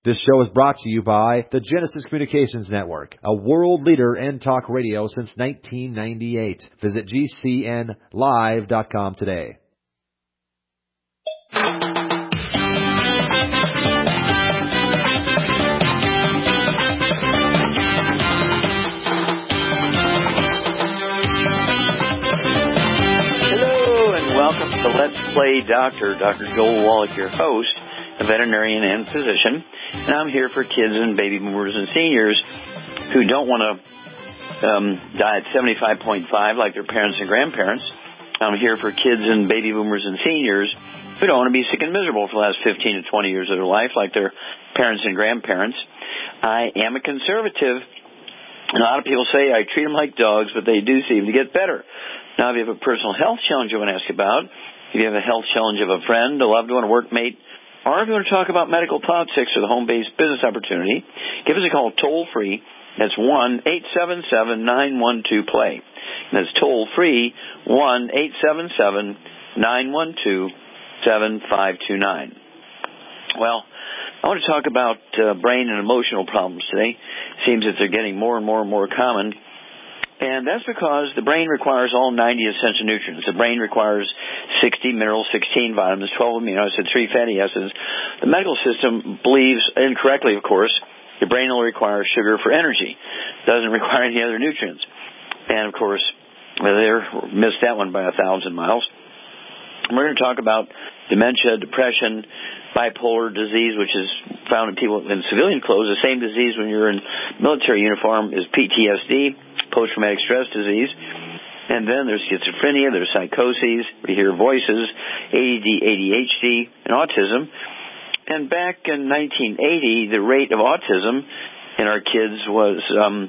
This show is brought to you by the Genesis Communications Network, a world leader in talk radio since 1998. Visit GCNlive.com today. Hello, and welcome to Let's Play Doctor. Dr. Joel Wallach, your host, a veterinarian and physician, and I'm here for kids and baby boomers and seniors who don't want to die at 75.5 like their parents and grandparents. I'm here for kids and baby boomers and seniors who don't want to be sick and miserable for the last 15 to 20 years of their life like their parents and grandparents. I am a conservative. A lot of people say I treat them like dogs, but they do seem to get better. Now, if you have a personal health challenge you want to ask about, if you have a health challenge of a friend, a loved one, a workmate, or if you want to talk about medical politics or the home-based business opportunity, give us a call toll-free. That's 1-877-912-PLAY. That's toll-free, 1-877-912-7529. Well, I want to talk about brain and emotional problems today. Seems that they're getting more and more common. And that's because the brain requires all 90 essential nutrients. The brain requires 60 minerals, 16 vitamins, 12 amino acids, 3 fatty acids. The medical system believes, incorrectly of course, the brain only requires sugar for energy. It doesn't require any other nutrients. And of course, they missed that one by 1,000 miles. We're going to talk about dementia, depression, bipolar disease, which is found in people in civilian clothes. The same disease when you're in military uniform is PTSD, post-traumatic stress disease. And then there's schizophrenia, there's psychoses, we hear voices, ADD, ADHD, and autism. And back in 1980, the rate of autism in our kids was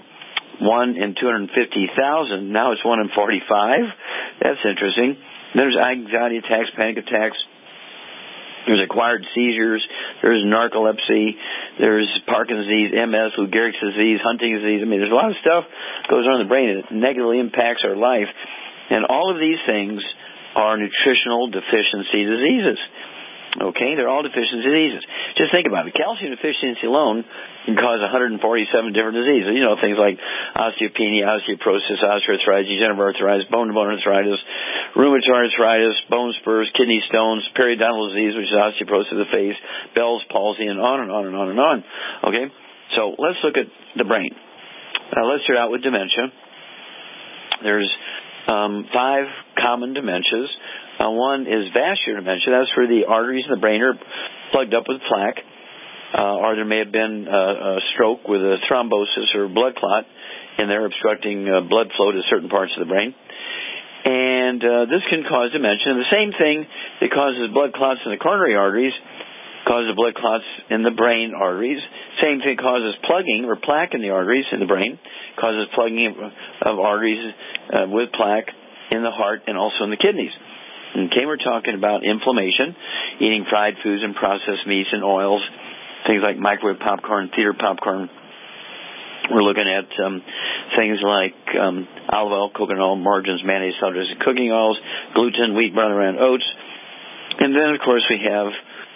1 in 250,000. Now it's 1 in 45. That's interesting. There's anxiety attacks, panic attacks. There's acquired seizures. There's narcolepsy. There's Parkinson's disease, MS, Lou Gehrig's disease, Huntington's disease. I mean, there's a lot of stuff goes on in the brain that negatively impacts our life. And all of these things are nutritional deficiency diseases. Okay? They're all deficiency diseases. Just think about it. Calcium deficiency alone can cause 147 different diseases. You know, things like osteopenia, osteoporosis, osteoarthritis, degenerative arthritis, bone-to-bone arthritis, rheumatoid arthritis, bone spurs, kidney stones, periodontal disease, which is osteoporosis of the face, Bell's palsy, and on and on and on and on. Okay? So let's look at the brain. Let's start out with dementia. There's 5 common dementias. One is vascular dementia. That's where the arteries in the brain are plugged up with plaque, or there may have been a stroke with a thrombosis or blood clot in there obstructing blood flow to certain parts of the brain. And this can cause dementia. And the same thing that causes blood clots in the coronary arteries causes blood clots in the brain arteries. Same thing causes plugging or plaque in the arteries in the brain, causes plugging of arteries with plaque in the heart and also in the kidneys. Okay, we're talking about inflammation, eating fried foods and processed meats and oils, things like microwave popcorn, theater popcorn. We're looking at things like olive oil, coconut oil, margarines, mayonnaise, salt, and cooking oils, gluten, wheat, brown, and oats. And then, of course, we have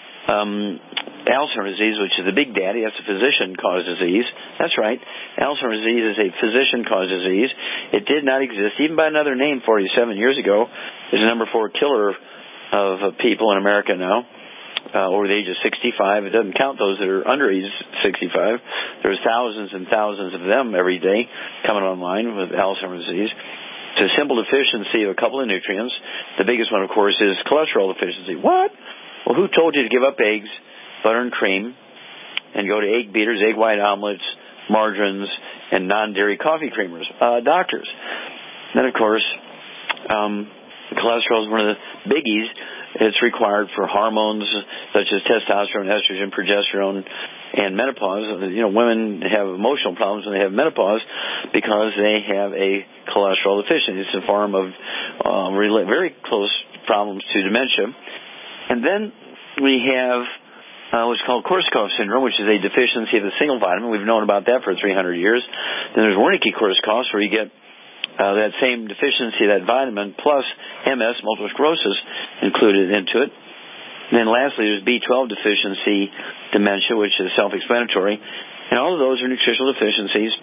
Alzheimer's disease, which is the big daddy. That's a physician-caused disease. That's right. Alzheimer's disease is a physician-caused disease. It did not exist, even by another name 47 years ago. It's the number 4 killer of people in America now, over the age of 65. It doesn't count those that are under age 65. There's thousands and thousands of them every day coming online with Alzheimer's disease. It's a simple deficiency of a couple of nutrients. The biggest one, of course, is cholesterol deficiency. What? Well, who told you to give up eggs, butter and cream, and go to egg beaters, egg white omelets, margarines, and non-dairy coffee creamers? Doctors. Then, of course, cholesterol is one of the biggies. It's required for hormones such as testosterone, estrogen, progesterone, and menopause. You know, women have emotional problems when they have menopause because they have a cholesterol deficiency. It's a form of very close problems to dementia. And then we have what's called Korsakoff syndrome, which is a deficiency of a single vitamin. We've known about that for 300 years. Then there's Wernicke-Korsakoff, where you get that same deficiency, that vitamin, plus MS, multiple sclerosis, included into it. And then lastly, there's B12 deficiency dementia, which is self-explanatory. And all of those are nutritional deficiencies.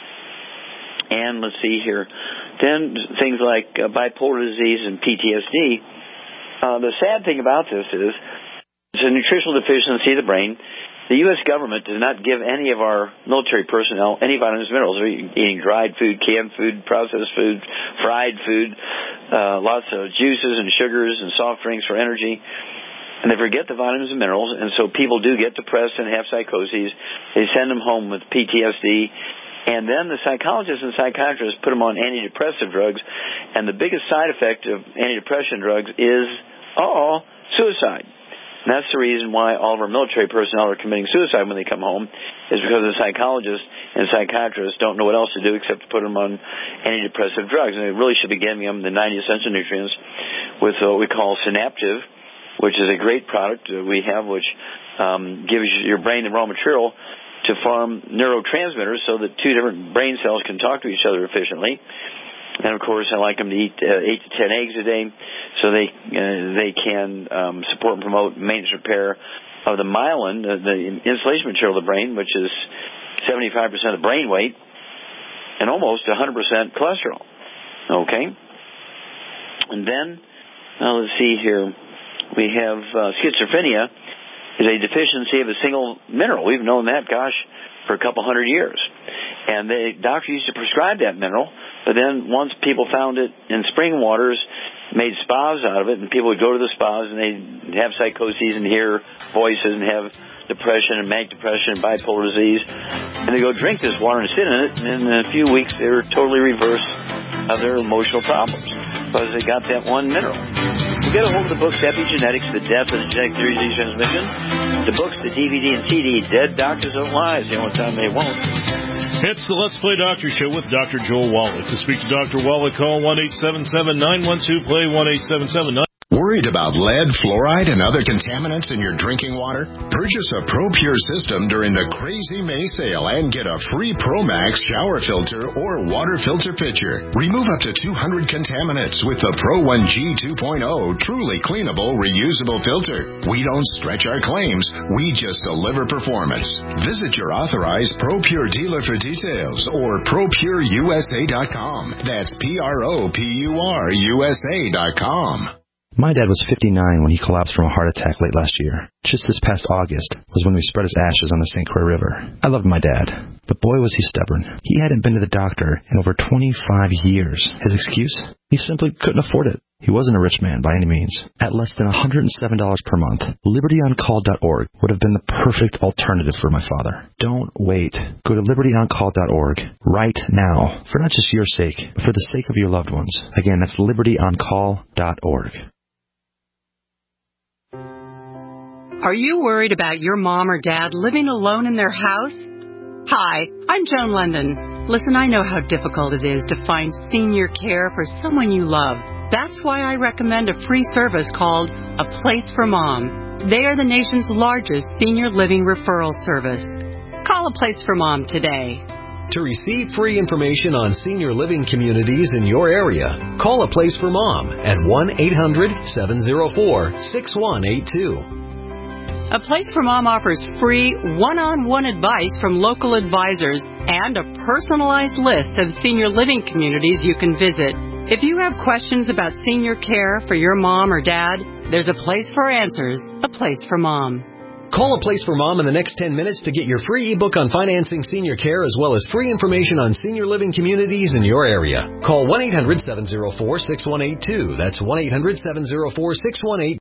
And let's see here. Then things like bipolar disease and PTSD. The sad thing about this is it's a nutritional deficiency of the brain. The U.S. government does not give any of our military personnel any vitamins and minerals. They're eating dried food, canned food, processed food, fried food, lots of juices and sugars and soft drinks for energy. And they forget the vitamins and minerals, and so people do get depressed and have psychoses. They send them home with PTSD. And then the psychologists and psychiatrists put them on antidepressive drugs. And the biggest side effect of antidepressant drugs is, suicide. And that's the reason why all of our military personnel are committing suicide when they come home, is because the psychologists and psychiatrists don't know what else to do except to put them on antidepressive drugs. And they really should be giving them the 90 essential nutrients with what we call Synaptive, which is a great product we have, which gives your brain the raw material to form neurotransmitters so that two different brain cells can talk to each other efficiently. And, of course, I like them to eat 8 to 10 eggs a day so they can support and promote maintenance repair of the myelin, the insulation material of the brain, which is 75% of brain weight and almost 100% cholesterol. Okay? And then, let's see here. We have schizophrenia is a deficiency of a single mineral. We've known that, for a couple hundred years. And the doctor used to prescribe that mineral, but then once people found it in spring waters, made spas out of it, and people would go to the spas and they'd have psychoses and hear voices and have depression and manic depression and bipolar disease. And they go drink this water and sit in it, and in a few weeks they were totally reversed of their emotional problems because they got that one mineral. You get a hold of the books, Epigenetics, The Death of the Genetic Theory of Disease Transmission, the books, the DVD and CD, Dead Doctors Don't Lie, the only time they won't. It's the Let's Play Doctor Show with Dr. Joel Wallach. To speak to Dr. Wallach, call 1-877-912-PLAY, 1-877-912-PLAY. Worried about lead, fluoride, and other contaminants in your drinking water? Purchase a ProPure system during the Crazy May sale and get a free ProMax shower filter or water filter pitcher. Remove up to 200 contaminants with the Pro 1G 2.0 truly cleanable, reusable filter. We don't stretch our claims. We just deliver performance. Visit your authorized ProPure dealer for details or ProPureUSA.com. That's ProPureUSA.com. My dad was 59 when he collapsed from a heart attack late last year. Just this past August was when we spread his ashes on the St. Croix River. I loved my dad, but boy was he stubborn. He hadn't been to the doctor in over 25 years. His excuse? He simply couldn't afford it. He wasn't a rich man by any means. At less than $107 per month, LibertyOnCall.org would have been the perfect alternative for my father. Don't wait. Go to LibertyOnCall.org right now, for not just your sake, but for the sake of your loved ones. Again, that's LibertyOnCall.org. Are you worried about your mom or dad living alone in their house? Hi, I'm Joan London. Listen, I know how difficult it is to find senior care for someone you love. That's why I recommend a free service called A Place for Mom. They are the nation's largest senior living referral service. Call A Place for Mom today. To receive free information on senior living communities in your area, call A Place for Mom at 1-800-704-6182. A Place for Mom offers free one-on-one advice from local advisors and a personalized list of senior living communities you can visit. If you have questions about senior care for your mom or dad, there's a place for answers, A Place for Mom. Call A Place for Mom in the next 10 minutes to get your free ebook on financing senior care as well as free information on senior living communities in your area. Call 1-800-704-6182. That's 1-800-704-6182.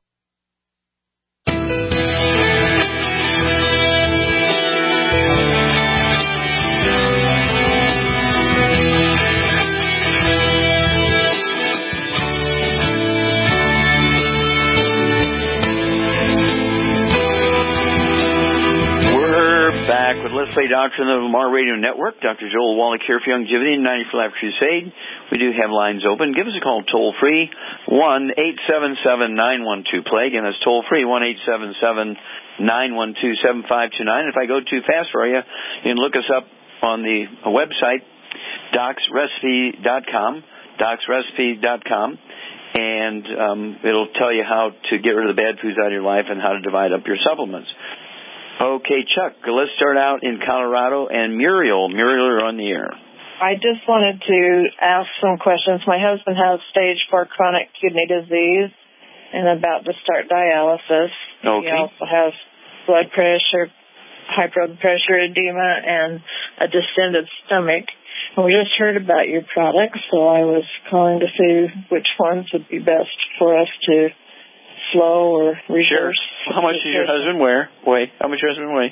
Back with Let's Play Doctor on the Lamar Radio Network. Dr. Joel Wallach here for Longevity and 90 for Life Crusade. We do have lines open. Give us a call toll free, 1-877-912-PLAY. Again, that's toll free, 1-877-912-7529. If I go too fast for you, you can look us up on the website, docsrecipe.com, docsrecipe.com. and it'll tell you how to get rid of the bad foods out of your life and how to divide up your supplements. Okay, Chuck, let's start out in Colorado, and Muriel. Muriel, you're on the air. I just wanted to ask some questions. My husband has stage 4 chronic kidney disease and about to start dialysis. Okay. He also has blood pressure, high blood pressure, edema, and a distended stomach. And we just heard about your products, so I was calling to see which ones would be best for us to slow or reverse. Sure. How much does your husband weigh? How much does your husband weigh?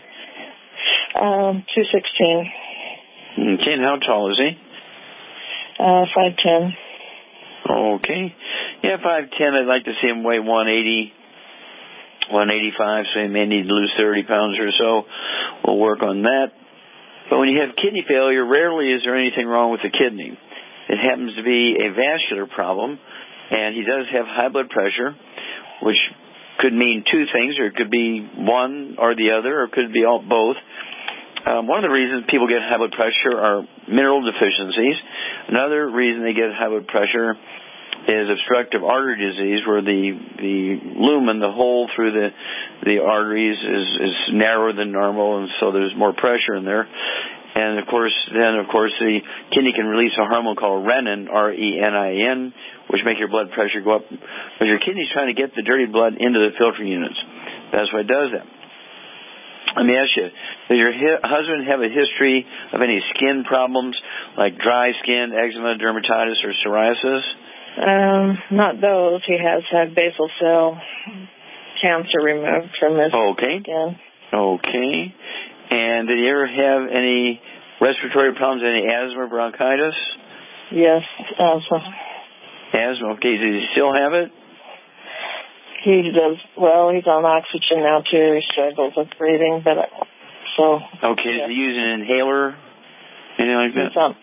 216. Okay, and how tall is he? 5'10". Okay. Yeah, 5'10". I'd like to see him weigh 180, 185, so he may need to lose 30 pounds or so. We'll work on that. But when you have kidney failure, rarely is there anything wrong with the kidney. It happens to be a vascular problem, and he does have high blood pressure, which could mean two things, or it could be one or the other, or it could be both. One of the reasons people get high blood pressure are mineral deficiencies. Another reason they get high blood pressure is obstructive artery disease, where the lumen, the hole through the arteries, is narrower than normal, and so there's more pressure in there. And of course, the kidney can release a hormone called renin, R-E-N-I-N, which make your blood pressure go up. But your kidney's trying to get the dirty blood into the filtering units. That's why it does that. Let me ask you, does your husband have a history of any skin problems, like dry skin, eczema, dermatitis, or psoriasis? Not those. He has had basal cell cancer removed from his skin. Okay. And did he ever have any respiratory problems, any asthma, bronchitis? Yes, asthma. Asthma, okay. Does he still have it? He does. Well, he's on oxygen now, too. He struggles with breathing, but so... Okay, Is he using an inhaler? Anything like that?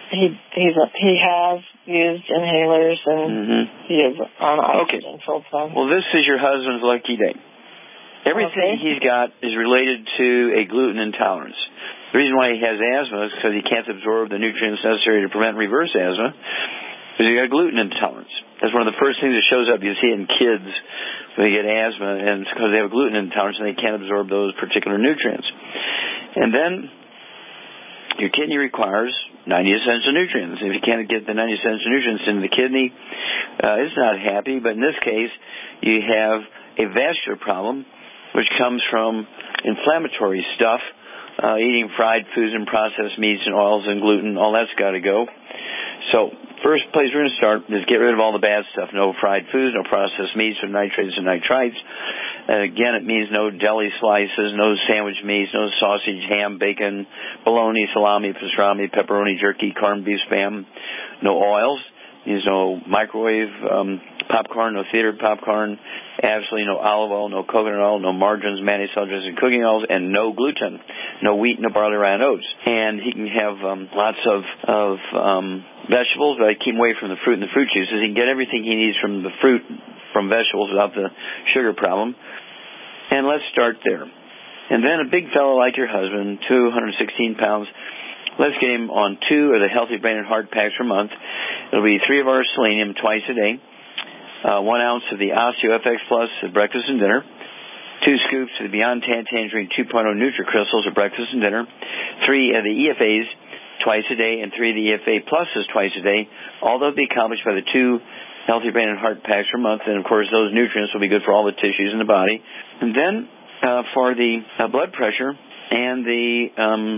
He has used inhalers, and he is on oxygen full time. Well, this is your husband's lucky day. Everything he's got is related to a gluten intolerance. The reason why he has asthma is because he can't absorb the nutrients necessary to prevent and reverse asthma, because he's got gluten intolerance. That's one of the first things that shows up. You see it in kids when they get asthma, and it's because they have a gluten intolerance and they can't absorb those particular nutrients. And then your kidney requires 90 essential nutrients. If you can't get the 90 essential nutrients into the kidney, it's not happy. But in this case, you have a vascular problem, which comes from inflammatory stuff, eating fried foods and processed meats and oils and gluten. All that's got to go. So first place we're going to start is get rid of all the bad stuff. No fried foods, no processed meats with nitrates and nitrites. Again, it means no deli slices, no sandwich meats, no sausage, ham, bacon, bologna, salami, pastrami, pepperoni, jerky, corned beef, spam. No oils. Means no microwave popcorn, no theater popcorn. Absolutely no olive oil, no coconut oil, no margarines, mayonnaise, salt dressing, cooking oils, and no gluten. No wheat, no barley, rye, and oats. And he can have lots of vegetables, but I keep him away from the fruit and the fruit juices. He can get everything he needs from the fruit, from vegetables, without the sugar problem. And let's start there. And then a big fellow like your husband, 216 pounds, let's get him on 2 of the Healthy Brain and Heart packs per month. It'll be 3 of our selenium twice a day, 1 ounce of the OsteoFX Plus at breakfast and dinner, 2 scoops of the Beyond Tangerine 2.0 NutriCrystals at breakfast and dinner, 3 of the EFAs twice a day, and 3 of the EFA Pluses twice a day. All those will be accomplished by the 2 Healthy Brain and Heart packs per month, and of course those nutrients will be good for all the tissues in the body. And then for the blood pressure and the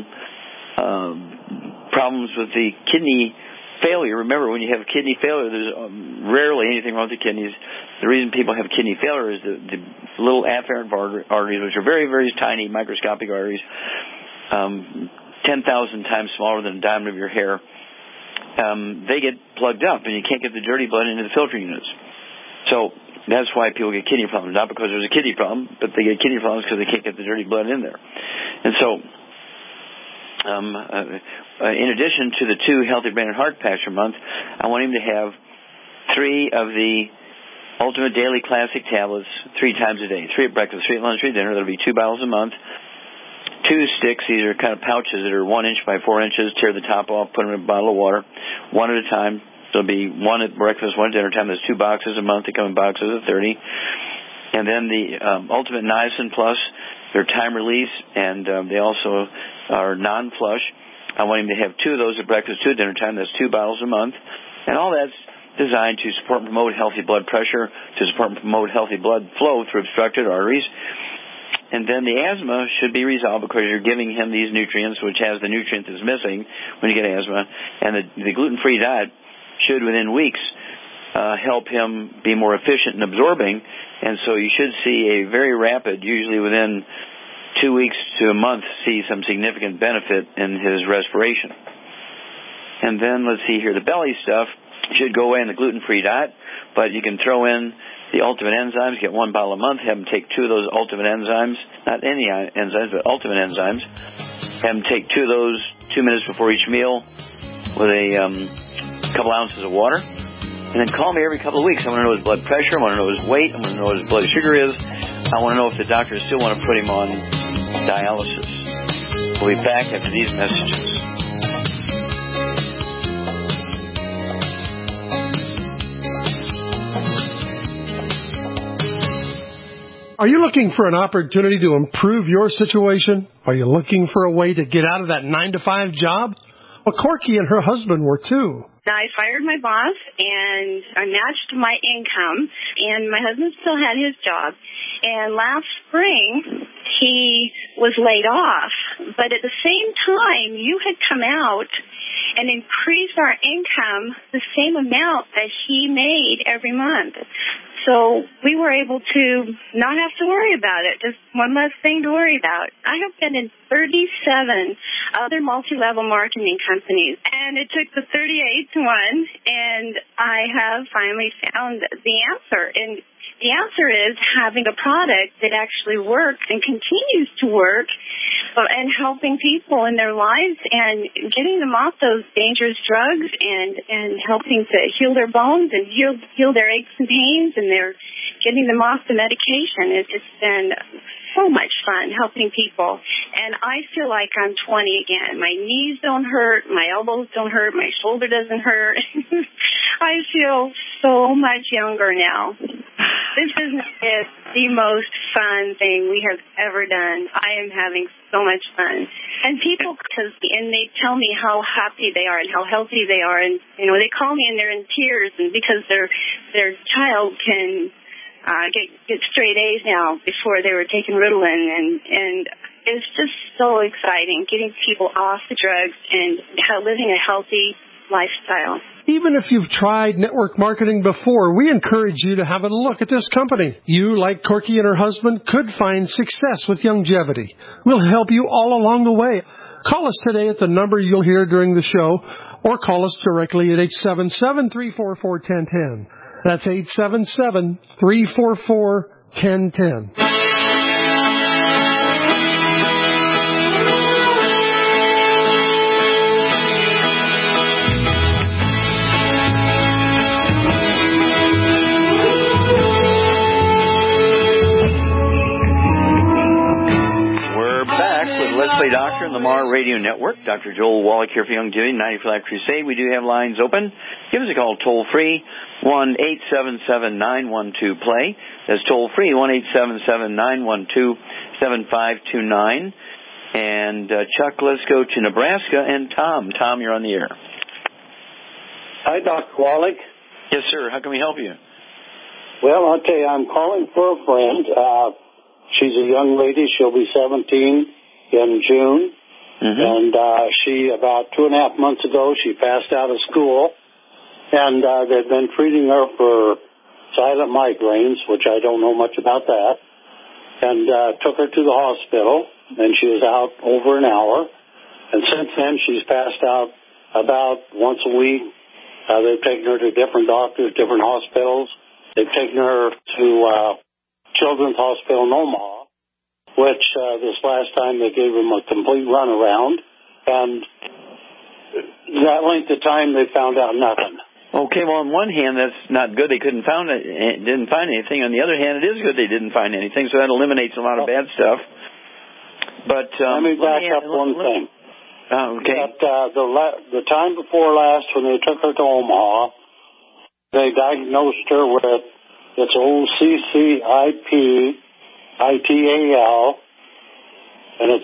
problems with the kidney failure. Remember, when you have kidney failure, there's rarely anything wrong with the kidneys. The reason people have kidney failure is the little afferent arteries, which are very, very tiny, microscopic arteries, 10,000 times smaller than a diamond of your hair. They get plugged up, and you can't get the dirty blood into the filtering units. So that's why people get kidney problems, not because there's a kidney problem, but they get kidney problems because they can't get the dirty blood in there. And so in addition to the 2 Healthy Brain and Heart packs per month, I want him to have 3 of the Ultimate Daily Classic tablets 3 times a day. 3 at breakfast, 3 at lunch, 3 at dinner. That'll be 2 bottles a month. 2 sticks. These are kind of pouches that are 1 inch by 4 inches. Tear the top off, put them in a bottle of water, 1 at a time. So it'll be one at breakfast, one at dinner time. There's 2 boxes a month. They come in boxes of 30. And then the Ultimate Niacin Plus, they're time release, and they also are non-flush. I want him to have 2 of those at breakfast, 2 at dinner time. That's 2 bottles a month. And all that's designed to support and promote healthy blood pressure, to support and promote healthy blood flow through obstructed arteries. And then the asthma should be resolved because you're giving him these nutrients, which has the nutrient that's missing when you get asthma. And the gluten-free diet should, within weeks, help him be more efficient in absorbing. And so you should see a very rapid, usually within 2 weeks to a month, see some significant benefit in his respiration. And then, let's see here, the belly stuff should go away in the gluten-free diet, but you can throw in the Ultimate Enzymes, get 1 bottle a month, have him take 2 of those Ultimate Enzymes, not any enzymes, but Ultimate Enzymes. Have him take 2 of those 2 minutes before each meal with a couple ounces of water. And then call me every couple of weeks. I want to know his blood pressure. I want to know his weight. I want to know what his blood sugar is. I want to know if the doctors still want to put him on dialysis. We'll be back after these messages. Are you looking for an opportunity to improve your situation? Are you looking for a way to get out of that 9-to-5 job? Well, Corky and her husband were too. I fired my boss, and I matched my income, and my husband still had his job. And last spring, he was laid off. But at the same time, you had come out and increased our income the same amount that he made every month. So we were able to not have to worry about it, just one less thing to worry about. I have been in 37 other multi-level marketing companies, and it took the 38th one, and I have finally found the answer. And the answer is having a product that actually works and continues to work and helping people in their lives and getting them off those dangerous drugs and helping to heal their bones and heal their aches and pains, and they're getting them off the medication. It's been so much fun helping people. And I feel like I'm 20 again. My knees don't hurt. My elbows don't hurt. My shoulder doesn't hurt. I feel so much younger now. This is the most fun thing we have ever done. I am having so much fun. And people, and they tell me how happy they are and how healthy they are. And, you know, they call me and they're in tears, and because their child can get straight A's now. Before they were taking Ritalin, and it's just so exciting getting people off the drugs and living a healthy lifestyle. Even if you've tried network marketing before, we encourage you to have a look at this company. You, like Corky and her husband, could find success with longevity. We'll help you all along the way. Call us today at the number you'll hear during the show, or call us directly at 877-344-1010. That's 877-344-1010. Leslie Doctor and the Lamar Radio Network. Dr. Joel Wallach here for Youngevity, 90 for Life Crusade. We do have lines open. Give us a call toll-free, 1-877-912-PLAY. That's toll-free, 1-877-912-7529. And, Chuck, let's go to Nebraska. And Tom. Tom, you're on the air. Hi, Dr. Wallach. Yes, sir. How can we help you? Well, I'll tell you, I'm calling for a friend. She's a young lady. She'll be 17 in June. Mm-hmm. And she, about 2.5 months ago, she passed out of school. And they've been treating her for silent migraines, which I don't know much about that. And took her to the hospital, and she was out over an hour. And since then, she's passed out about once a week. They've taken her to different doctors, different hospitals. They've taken her to Children's Hospital in Omaha, which this last time they gave them a complete runaround. And that length of time, they found out nothing. Okay, well, on one hand, that's not good. They didn't find anything. On the other hand, it is good they didn't find anything, so that eliminates a lot of bad stuff. But let me back up one thing. Okay. That, the time before last, when they took her to Omaha, They diagnosed her with, it's OCCIPITAL, and it's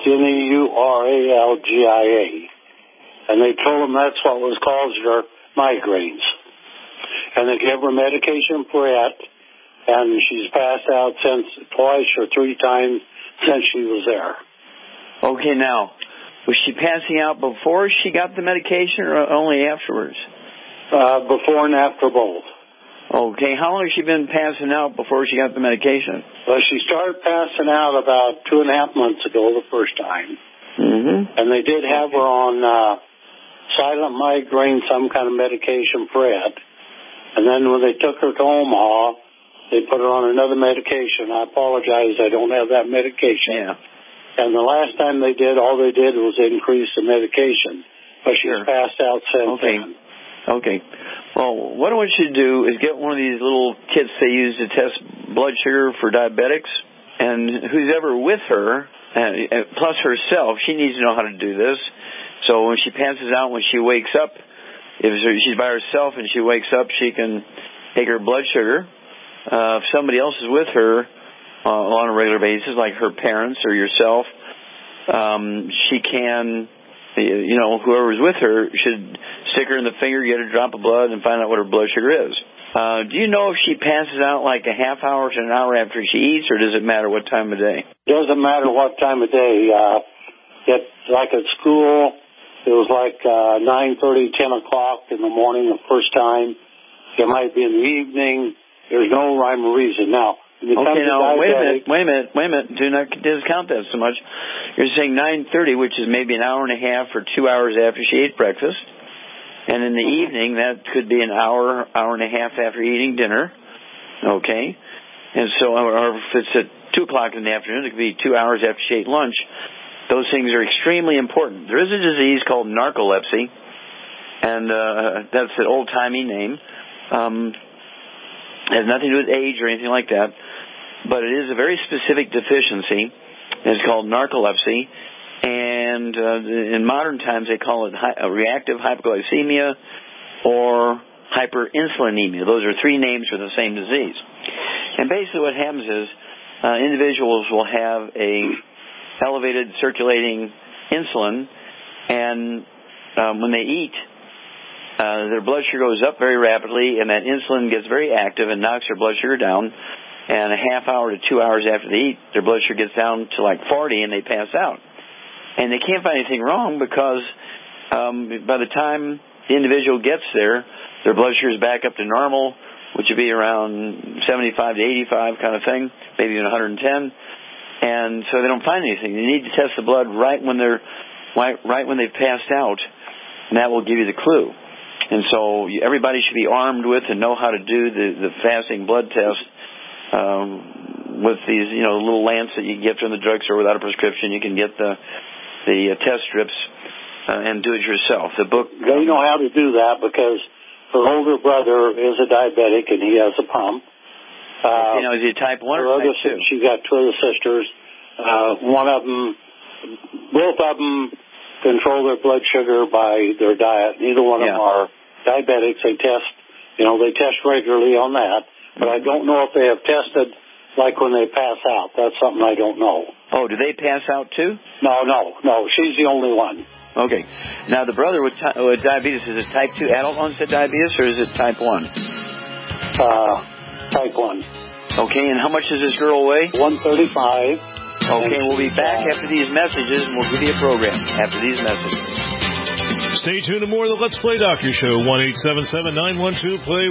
NEURALGIA. And they told them that's what was causing her migraines. And they gave her medication for it, and she's passed out twice or 3 times since she was there. Okay, now, was she passing out before she got the medication or only afterwards? Before and after both. Okay, how long has she been passing out before she got the medication? Well, she started passing out about 2.5 months ago the first time. Mm-hmm. And they did have her on silent migraine, some kind of medication for it. And then when they took her to Omaha, they put her on another medication. I apologize, I don't have that medication. Yeah. And the last time they did, all they did was increase the medication. But she's passed out since then. Okay. Well, what I want you to do is get one of these little kits they use to test blood sugar for diabetics. And who's ever with her, plus herself, she needs to know how to do this. So when she passes out, when she wakes up, if she's by herself and she wakes up, she can take her blood sugar. If somebody else is with her on a regular basis, like her parents or yourself, she can, whoever's with her should stick her in the finger, get a drop of blood, and find out what her blood sugar is. Do you know if she passes out like a half hour to an hour after she eats, or does it matter what time of day? It doesn't matter what time of day. Like at school, it was like 9:30, 10 o'clock in the morning the first time. It might be in the evening. There's no rhyme or reason. Now, okay, now, wait a minute. Do not discount that so much. You're saying 9:30, which is maybe an hour and a half or 2 hours after she ate breakfast. And in the evening, that could be an hour and a half after eating dinner. Okay? And so, or if it's at 2 o'clock in the afternoon, it could be 2 hours after she ate lunch. Those things are extremely important. There is a disease called narcolepsy, and that's an old-timey name. It has nothing to do with age or anything like that, but it is a very specific deficiency. It's called narcolepsy, and in modern times they call it reactive hypoglycemia or hyperinsulinemia. Those are 3 names for the same disease. And basically what happens is individuals will have a elevated circulating insulin, and when they eat, their blood sugar goes up very rapidly, and that insulin gets very active and knocks their blood sugar down. And a half hour to 2 hours after they eat, their blood sugar gets down to like 40, and they pass out. And they can't find anything wrong because by the time the individual gets there, their blood sugar is back up to normal, which would be around 75 to 85 kind of thing, maybe even 110. And so they don't find anything. They need to test the blood right when they've passed out, and that will give you the clue. And so everybody should be armed with and know how to do the fasting blood test with these, little lamps that you can get from the drugstore without a prescription. You can get the test strips and do it yourself. The book. They know how to do that because her older brother is a diabetic and he has a pump. Is he type 1 or type 2? She got 2 other sisters. Both of them control their blood sugar by their diet. Neither one of them are diabetics. They test, they test regularly on that. But I don't know if they have tested like when they pass out. That's something I don't know. Oh, do they pass out too? No. She's the only one. Okay. Now, the brother with diabetes, is it type 2 adult onset diabetes or is it type 1? Type 1. Okay, and how much does this girl weigh? 135. Okay, we'll be back after these messages, and we'll give you a program after these messages. Stay tuned to more of the Let's Play Doctor Show. 1-877-912-PLAY,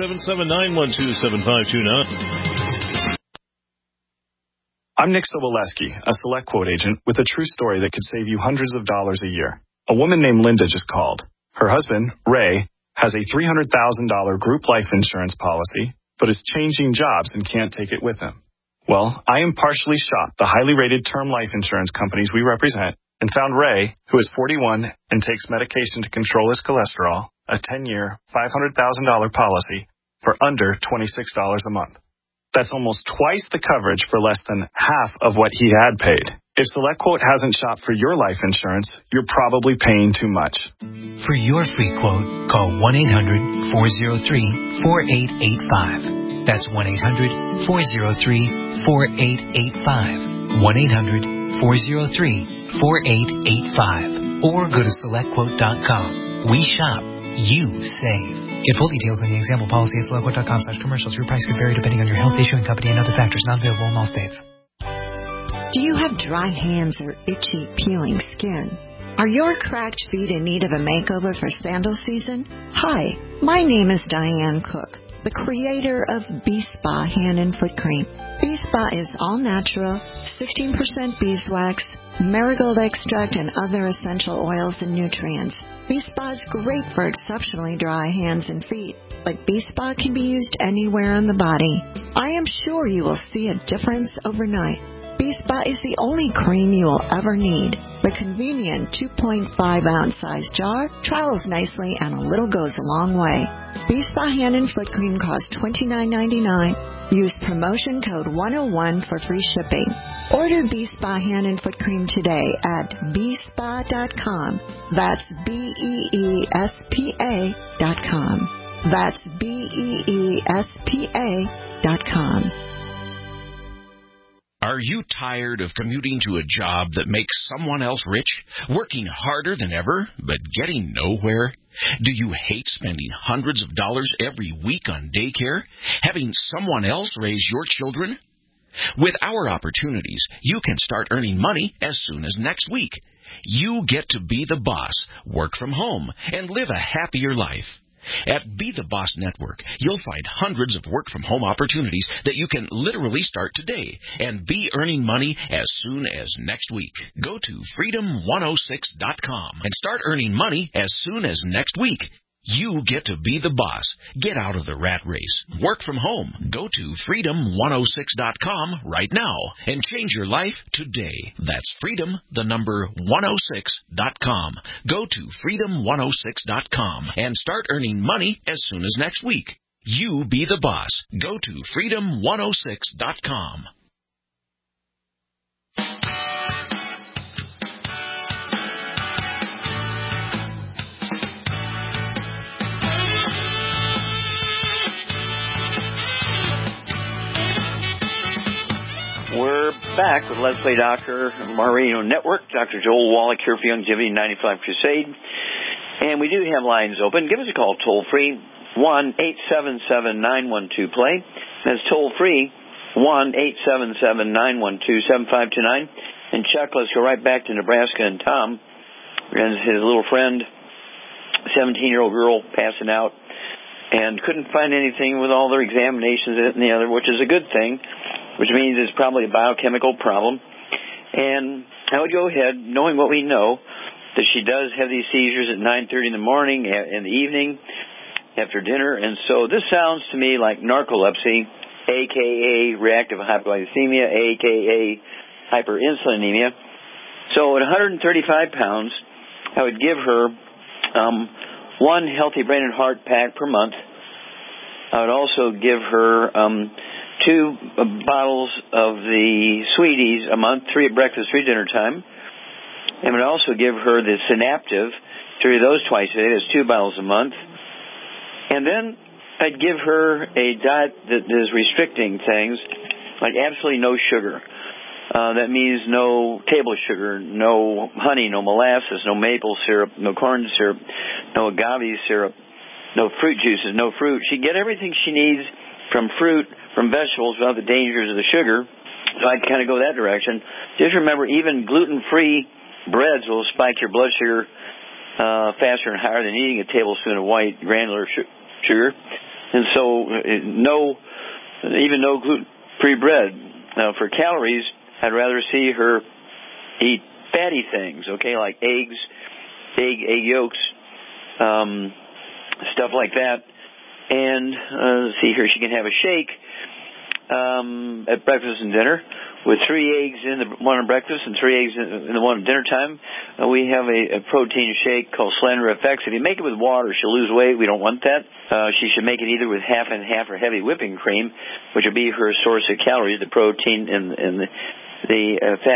1-877-912-7529. I'm Nick Soboleski, a Select Quote agent with a true story that could save you hundreds of dollars a year. A woman named Linda just called. Her husband, Ray, has a $300,000 group life insurance policy, but is changing jobs and can't take it with him. Well, I impartially shopped the highly rated term life insurance companies we represent and found Ray, who is 41 and takes medication to control his cholesterol, a 10-year, $500,000 policy for under $26 a month. That's almost twice the coverage for less than half of what he had paid. If SelectQuote hasn't shopped for your life insurance, you're probably paying too much. For your free quote, call 1-800-403-4885. That's 1-800-403-4885. 1-800-403-4885. Or go to SelectQuote.com. We shop. You save. Get full details in the example policy at SelectQuote.com/commercials. Your price could vary depending on your health, issuing company, and other factors not available in all states. Do you have dry hands or itchy, peeling skin? Are your cracked feet in need of a makeover for sandal season? Hi, my name is Diane Cook, the creator of B-Spa Hand and Foot Cream. B-Spa is all natural, 16% beeswax, marigold extract, and other essential oils and nutrients. B-Spa is great for exceptionally dry hands and feet, but B-Spa can be used anywhere on the body. I am sure you will see a difference overnight. B-Spa is the only cream you will ever need. The convenient 2.5-ounce size jar travels nicely and a little goes a long way. B-Spa Hand and Foot Cream costs $29.99. Use promotion code 101 for free shipping. Order B-Spa Hand and Foot Cream today at BeSpa.com. That's BeESPA.com. That's BeESPA.com. Are you tired of commuting to a job that makes someone else rich, working harder than ever, but getting nowhere? Do you hate spending hundreds of dollars every week on daycare, having someone else raise your children? With our opportunities, you can start earning money as soon as next week. You get to be the boss, work from home, and live a happier life. At Be the Boss Network, you'll find hundreds of work-from-home opportunities that you can literally start today and be earning money as soon as next week. Go to freedom106.com and start earning money as soon as next week. You get to be the boss. Get out of the rat race. Work from home. Go to freedom106.com right now and change your life today. That's freedom106.com. Go to freedom106.com and start earning money as soon as next week. You be the boss. Go to freedom106.com. We're back with Let's Play Doctor Radio Network. Dr. Joel Wallach here for Youngevity 95 Crusade. And we do have lines open. Give us a call toll-free, 1-877-912-PLAY. That's toll-free, 1-877-912-7529. And Chuck, let's go right back to Nebraska and Tom and his little friend, 17-year-old girl passing out, and couldn't find anything with all their examinations and the other, which is a good thing, which means it's probably a biochemical problem. And I would go ahead, knowing what we know, that she does have these seizures at 9:30 in the morning, in the evening, after dinner. And so this sounds to me like narcolepsy, a.k.a. reactive hypoglycemia, a.k.a. hyperinsulinemia. So at 135 pounds, I would give her one Healthy Brain and Heart pack per month. I would also give her 2 bottles of the Sweeties a month, 3 at breakfast, 3 dinner time. And would also give her the Synaptive, 3 of those twice a day. That's 2 bottles a month. And then I'd give her a diet that is restricting things, like absolutely no sugar. That means no table sugar, no honey, no molasses, no maple syrup, no corn syrup, no agave syrup, no fruit juices, no fruit. She'd get everything she needs from fruit, from vegetables, without the dangers of the sugar. So I'd kind of go that direction. Just remember, even gluten-free breads will spike your blood sugar faster and higher than eating a tablespoon of white granular sugar. And so even no gluten-free bread. Now, for calories, I'd rather see her eat fatty things, okay, like eggs, egg yolks, stuff like that. And see here, she can have a shake at breakfast and dinner with 3 eggs in the one at breakfast and 3 eggs in the one at dinner time. We have a protein shake called Slender FX. If you make it with water, she'll lose weight. We don't want that. She should make it either with half and half or heavy whipping cream, which will be her source of calories, the protein and the fat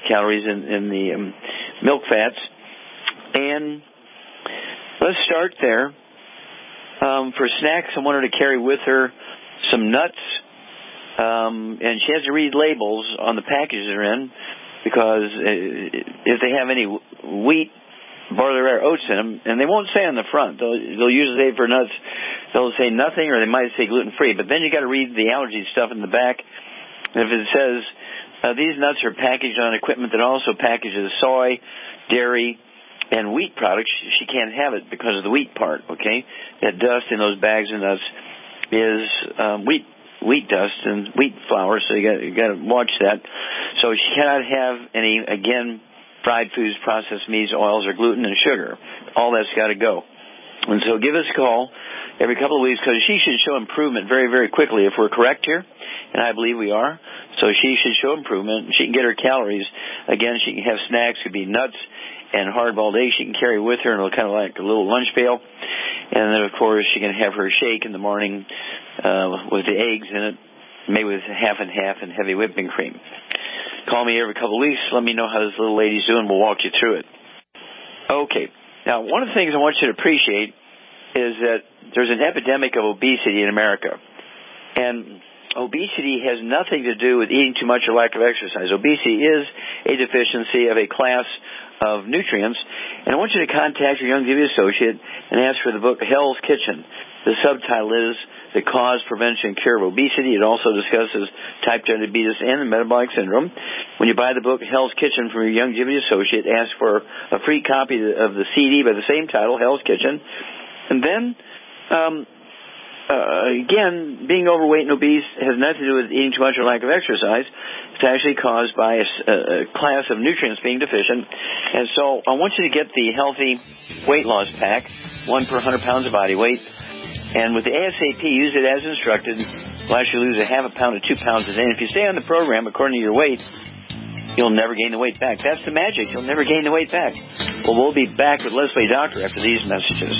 calories in the milk fats. And let's start there. For snacks, I want her to carry with her some nuts, and she has to read labels on the packages they're in, because if they have any wheat, barley, or oats in them, and they won't say on the front, they'll usually say for nuts, they'll say nothing, or they might say gluten-free, but then you got to read the allergy stuff in the back. And if it says these nuts are packaged on equipment that also packages soy, dairy, and wheat products, she can't have it because of the wheat part, okay? That dust in those bags of nuts is wheat dust and wheat flour, so you got to watch that. So she cannot have any, again, fried foods, processed meats, oils, or gluten and sugar. All that's got to go. And so give us a call every couple of weeks, because she should show improvement very, very quickly if we're correct here, and I believe we are. So she should show improvement. She can get her calories. Again, she can have snacks, could be nuts and hard-boiled eggs she can carry with her, and it'll kind of like a little lunch pail. And then, of course, she can have her shake in the morning with the eggs in it, made with half and half and heavy whipping cream. Call me every couple of weeks. Let me know how this little lady's doing. We'll walk you through it. Okay. Now, one of the things I want you to appreciate is that there's an epidemic of obesity in America. And obesity has nothing to do with eating too much or lack of exercise. Obesity is a deficiency of a class of nutrients. And I want you to contact your Youngevity associate and ask for the book Hell's Kitchen. The subtitle is The Cause, Prevention, and Cure of Obesity. It also discusses type 2 diabetes and the metabolic syndrome. When you buy the book Hell's Kitchen from your Youngevity associate, ask for a free copy of the CD by the same title, Hell's Kitchen. And then, again, being overweight and obese has nothing to do with eating too much or lack of exercise. It's actually caused by a class of nutrients being deficient. And so I want you to get the Healthy Weight Loss Pack, 1 per 100 pounds of body weight. And with the ASAP, use it as instructed. It'll actually lose a half a pound to 2 pounds a day. And if you stay on the program according to your weight, you'll never gain the weight back. That's the magic. You'll never gain the weight back. Well, we'll be back with Leslie Doctor after these messages.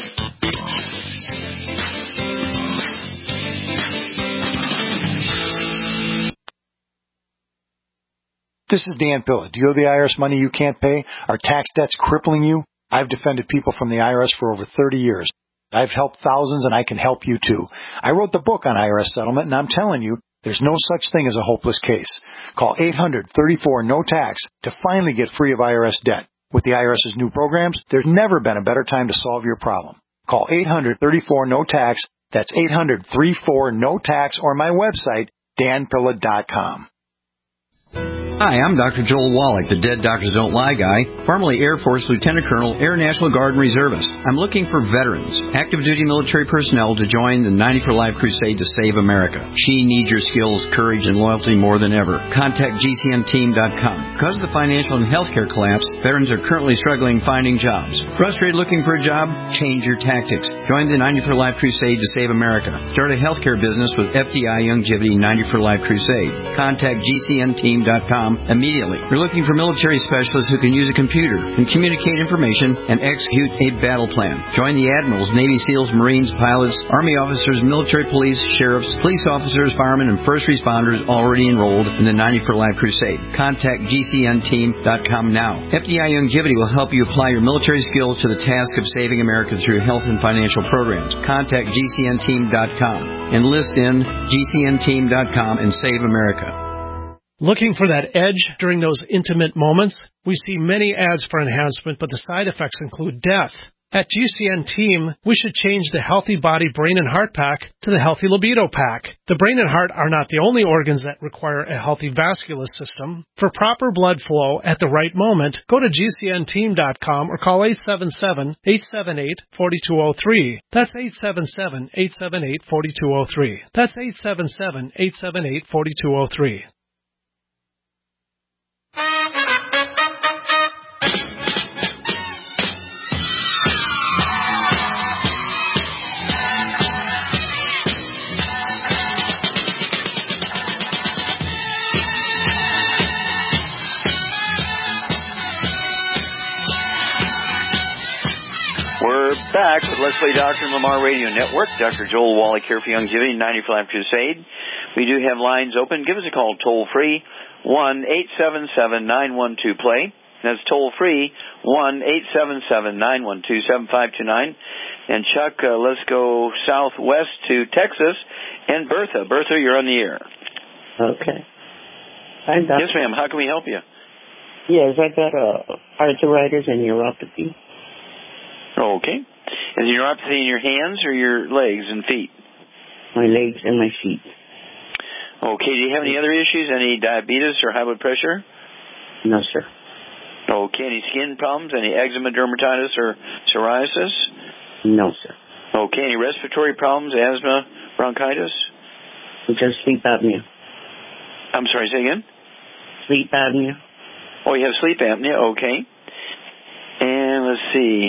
This is Dan Pilla. Do you owe the IRS money you can't pay? Are tax debts crippling you? I've defended people from the IRS for over 30 years. I've helped thousands, and I can help you too. I wrote the book on IRS settlement, and I'm telling you, there's no such thing as a hopeless case. Call 800-34-NO-TAX to finally get free of IRS debt. With the IRS's new programs, there's never been a better time to solve your problem. Call 800-34-NO-TAX. That's 800-34-NO-TAX, or my website, danpilla.com. Hi, I'm Dr. Joel Wallach, the Dead Doctors Don't Lie guy, formerly Air Force Lieutenant Colonel, Air National Guard and Reservist. I'm looking for veterans, active duty military personnel to join the 90 for Life crusade to save America. She needs your skills, courage, and loyalty more than ever. Contact GCNteam.com. Because of the financial and healthcare collapse, veterans are currently struggling finding jobs. Frustrated looking for a job? Change your tactics. Join the 90 for Life crusade to save America. Start a healthcare business with FDI Youngevity 90 for Life crusade. Contact GCNteam.com immediately. We're looking for military specialists who can use a computer and communicate information and execute a battle plan. Join the admirals, Navy SEALs, Marines, pilots, Army officers, military police, sheriffs, police officers, firemen, and first responders already enrolled in the 90 for Life crusade. Contact GCNteam.com now. FDI Youngevity will help you apply your military skills to the task of saving America through health and financial programs. Contact GCNteam.com. Enlist in GCNteam.com and save America. Looking for that edge during those intimate moments? We see many ads for enhancement, but the side effects include death. At GCN Team, we should change the Healthy Body, Brain, and Heart Pack to the Healthy Libido Pack. The brain and heart are not the only organs that require a healthy vascular system. For proper blood flow at the right moment, go to GCNteam.com or call 877-878-4203. That's 877-878-4203. That's 877-878-4203. We're back with Leslie Doctor and Lamar Radio Network. Dr. Joel Wallach here for Youngevity 90 for Life Crusade. We do have lines open. Give us a call toll free, 1-877-912-PLAY. That's toll free, 1-877-912-7529. And Chuck, let's go southwest to Texas and Bertha. Bertha, you're on the air. Okay. Hi, Doctor. Yes, ma'am. How can we help you? Yes, I got arthritis and neuropathy. Okay. Is it neuropathy in your hands or your legs and feet? My legs and my feet. Okay. Do you have any other issues? Any diabetes or high blood pressure? No, sir. Okay. Any skin problems? Any eczema, dermatitis, or psoriasis? No, sir. Okay. Any respiratory problems? Asthma, bronchitis? Just sleep apnea. I'm sorry, say again? Sleep apnea. Oh, you have sleep apnea? Okay. And let's see.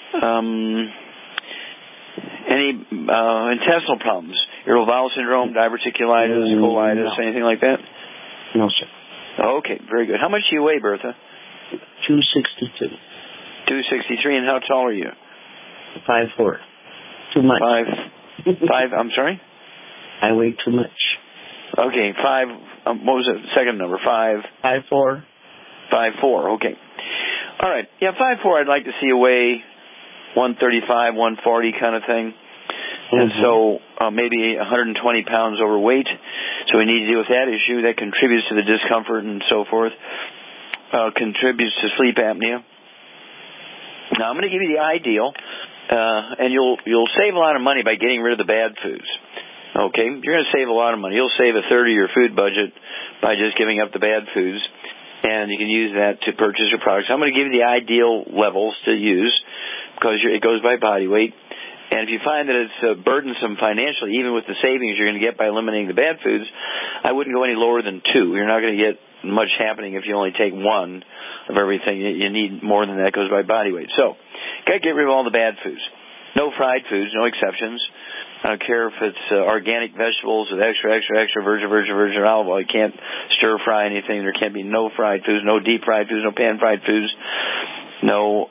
Any intestinal problems? Irritable bowel syndrome, diverticulitis, colitis, anything like that? No, sir. Okay, very good. How much do you weigh, Bertha? 262. 263, and how tall are you? 5'4". Too much. 5, I'm sorry? I weigh too much. Okay, 5, what was the second number? 5? 5'4". 5'4", okay. All right, yeah, 5'4", I'd like to see you weigh 135, 140 kind of thing. And so maybe 120 pounds overweight. So we need to deal with that issue. That contributes to the discomfort and so forth. Contributes to sleep apnea. Now I'm going to give you the ideal, and you'll save a lot of money by getting rid of the bad foods. Okay, you're going to save a lot of money. You'll save a third of your food budget by just giving up the bad foods, and you can use that to purchase your products. I'm going to give you the ideal levels to use because it goes by body weight. And if you find that it's burdensome financially, even with the savings you're going to get by eliminating the bad foods, I wouldn't go any lower than 2. You're not going to get much happening if you only take 1 of everything. You need more than that. It goes by body weight. So, got to get rid of all the bad foods. No fried foods, no exceptions. I don't care if it's organic vegetables with extra virgin olive oil. You can't stir fry anything. There can't be no fried foods, no deep fried foods, no pan fried foods, no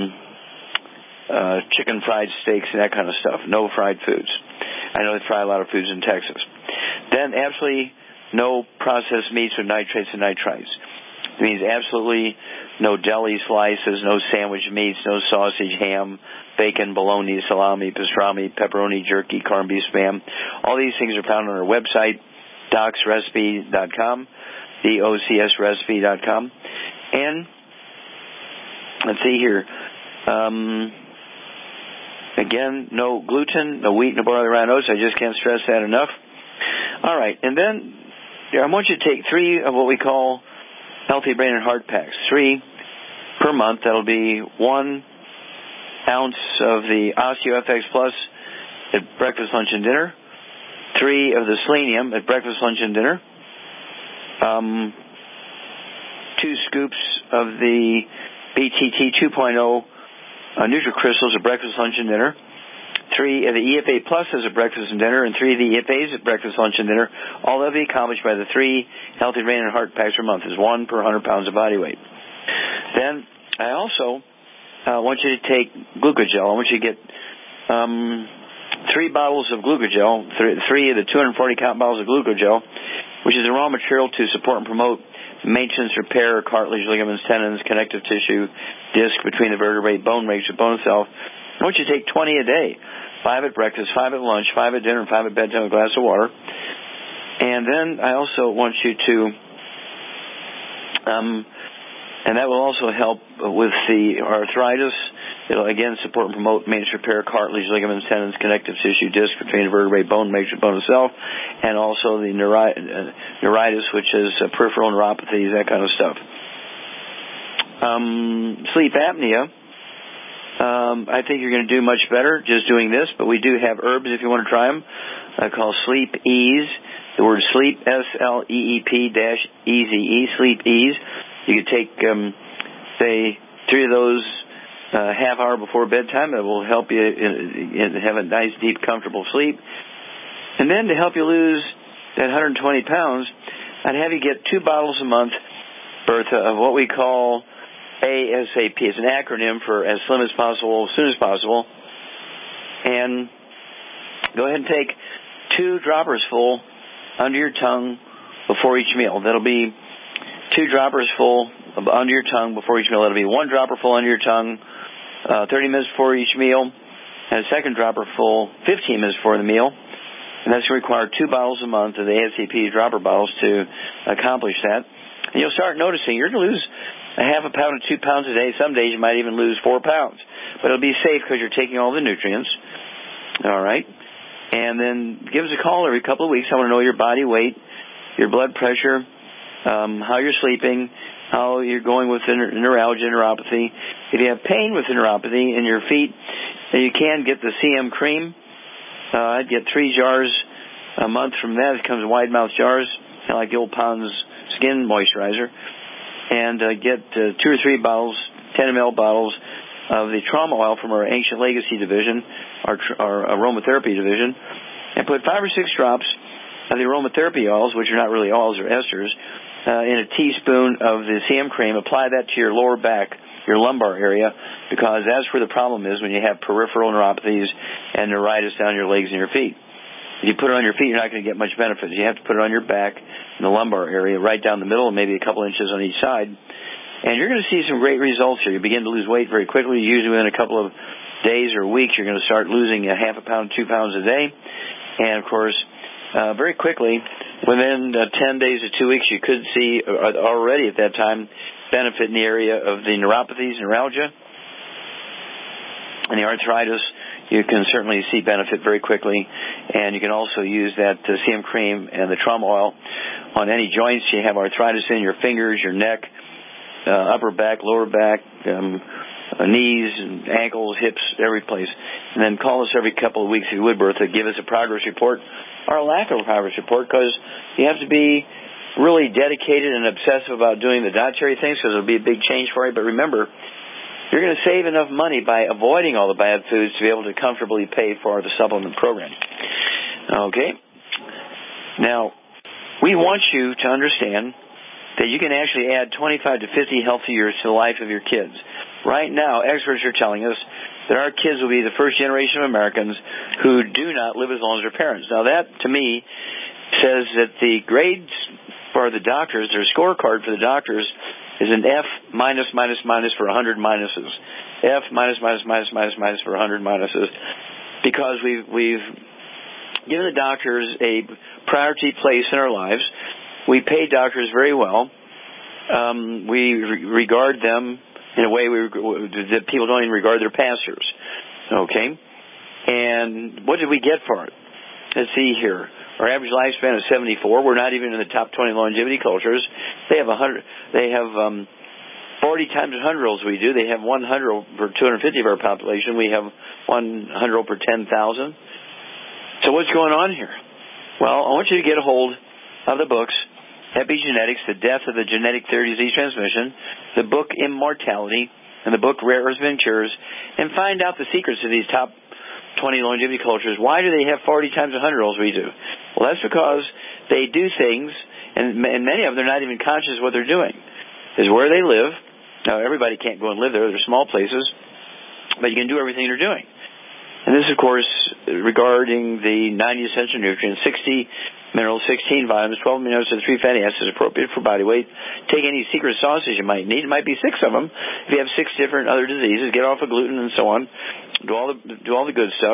chicken fried steaks and that kind of stuff. No fried foods. I know they fry a lot of foods in Texas. Then absolutely no processed meats with nitrates and nitrites. It means absolutely no deli slices, no sandwich meats, no sausage, ham, bacon, bologna, salami, pastrami, pepperoni, jerky, corned beef, spam. All these things are found on our website, docsrecipe.com, docsrecipe.com. And let's see here. Again, no gluten, no wheat, no barley, rye, oats. I just can't stress that enough. All right, and then I want you to take 3 of what we call Healthy Brain and Heart Packs. 3 per month. That'll be 1 ounce of the OsteoFX Plus at breakfast, lunch, and dinner. 3 of the Selenium at breakfast, lunch, and dinner. 2 scoops of the BTT 2.0 NutriCrystals at breakfast, lunch, and dinner. 3 of the EFA Plus as a breakfast and dinner, and 3 of the EFAs at breakfast, lunch, and dinner. All that will be accomplished by the 3 Healthy Brain and Heart Packs per month. Is 1 per 100 pounds of body weight. Then I also want you to take Glucogel. I want you to get 3 bottles of Glucogel, 3 of the 240-count bottles of Glucogel, which is a raw material to support and promote maintenance, repair, cartilage, ligaments, tendons, connective tissue, disc between the vertebrae, bone matrix, bone itself. I want you to take 20 a day, 5 at breakfast, 5 at lunch, 5 at dinner, and 5 at bedtime, a glass of water. And then I also want you to, and that will also help with the arthritis. It'll, again, support and promote maintenance, repair, cartilage, ligaments, tendons, connective tissue, disc between the vertebrae, bone matrix, bone itself, and also the neuritis, which is peripheral neuropathies, that kind of stuff. Sleep apnea. I think you're going to do much better just doing this, but we do have herbs if you want to try them. Called Sleep Ease. The word sleep, SLEEP-EASE, Sleep Ease. You could take, say, 3 of those half hour before bedtime. That will help you have a nice, deep, comfortable sleep. And then to help you lose that 120 pounds, I'd have you get 2 bottles a month, Bertha, of what we call ASAP. It's an acronym for as slim as possible, as soon as possible. And go ahead and take 2 droppers full under your tongue before each meal. That'll be 2 droppers full under your tongue before each meal. It'll be 1 dropper full under your tongue 30 minutes before each meal, and a second dropper full 15 minutes before the meal. And that's going to require 2 bottles a month of the ASCP dropper bottles to accomplish that. And you'll start noticing you're going to lose a half a pound to 2 pounds a day. Some days you might even lose 4 pounds. But it'll be safe because you're taking all the nutrients. All right? And then give us a call every couple of weeks. I want to know your body weight, your blood pressure, how you're sleeping, how you're going with neuralgia, neuropathy. If you have pain with neuropathy in your feet, then you can get the CM cream. I'd get 3 jars a month from that. It comes in wide mouth jars, kind of like the old Pond's skin moisturizer. And get 2 or 3 bottles, 10 ml bottles of the trauma oil from our Ancient Legacy division, our aromatherapy division, and put 5 or 6 drops of the aromatherapy oils, which are not really oils, or esters, in a teaspoon of the CM cream. Apply that to your lower back, your lumbar area, because that's where the problem is when you have peripheral neuropathies and neuritis down your legs and your feet. If you put it on your feet, you're not going to get much benefit. You have to put it on your back in the lumbar area, right down the middle, and maybe a couple inches on each side. And you're going to see some great results here. You begin to lose weight very quickly. Usually within a couple of days or weeks, you're going to start losing a half a pound, 2 pounds a day. And, of course, very quickly, within 10 days to 2 weeks, you could see already at that time benefit in the area of the neuropathies, neuralgia, and the arthritis. You can certainly see benefit very quickly, and you can also use that CM cream and the trauma oil on any joints you have arthritis in, your fingers, your neck, upper back, lower back, knees, and ankles, hips, every place. And then call us every couple of weeks if you would, Bertha. Give us a progress report or a lack of a progress report, because you have to be really dedicated and obsessive about doing the dietary things, because it'll be a big change for you. But remember, you're going to save enough money by avoiding all the bad foods to be able to comfortably pay for the supplement program. Okay? Now, we want you to understand that you can actually add 25 to 50 healthy years to the life of your kids. Right now, experts are telling us that our kids will be the first generation of Americans who do not live as long as their parents. Now, that, to me, says that the grades for the doctors, their scorecard for the doctors, is an F minus minus minus for 100 minuses. F minus minus minus minus minus for 100 minuses. Because we've given the doctors a priority place in our lives. We pay doctors very well. We regard them in a way that people don't even regard their pastors. Okay? And what did we get for it? Let's see here. Our average lifespan is 74. We're not even in the top 20 longevity cultures. They have 40 times 100-year-olds we do. They have 100 per 250 of our population. We have 100 per 10,000. So what's going on here? Well, I want you to get a hold of the books, Epigenetics, The Death of the Genetic Theory of Disease Transmission, the book Immortality, and the book Rare Earths and Cures, and find out the secrets of these top 20 longevity cultures. Why do they have 40 times 100-year-olds we do? Well, that's because they do things, and many of them, they're not even conscious of what they're doing. Is where they live. Now, everybody can't go and live there. They're small places. But you can do everything they're doing. And this, of course, regarding the 90 essential nutrients, 60 minerals, 16 vitamins, 12 amino acids, 3 fatty acids, appropriate for body weight. Take any secret sauces you might need. It might be 6 of them. If you have 6 different other diseases, get off of gluten and so on. Do all the good stuff.